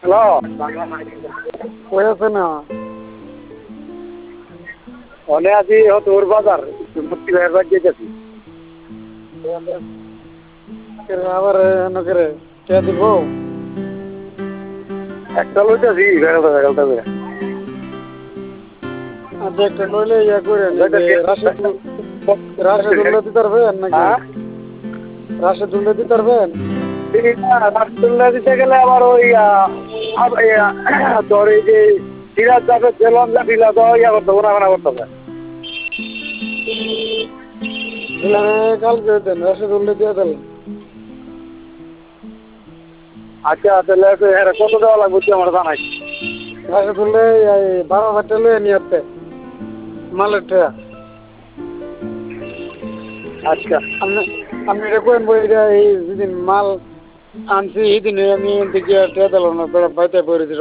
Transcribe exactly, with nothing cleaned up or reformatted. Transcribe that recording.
hello কই আছে না অনে আছি তোর বাজার মুক্তি ভাইয়ের বাড়ি যেতেছি আবার নকরে কে দিব একটা লইতেছি বেড়াতে বেড়াতে বেড়া আচ্ছা একটা নইলে ইয়া করে রাশেদ রাশেদুল্লাহ দিতে পারবেন নাকি রাশেদুল্লাহ দিতে পারবেন তুলনা দিতে গেলে আবার ওই তোর এই যে সিরাজ যাবে জেলন যা দিলা তো ইয়া করতে গোনাগানা করতে হবে কালকে দেন রাশেদুল্লাহ দিয়ে দেন আচ্ছা তাহলে হ্যাঁ কত দেওয়া লাগবে তুই আমার জানাই রাশেদুল্লাহ বারো হাজার টাকা লয়ে নিয়ে আসতে মালের টাকা আচ্ছা আপনি আপনি এটা কোয়েন বই এই যেদিন মাল আনছি এই দিনে আমি দেখি টাকা দিলাম না বাইতে পড়েছি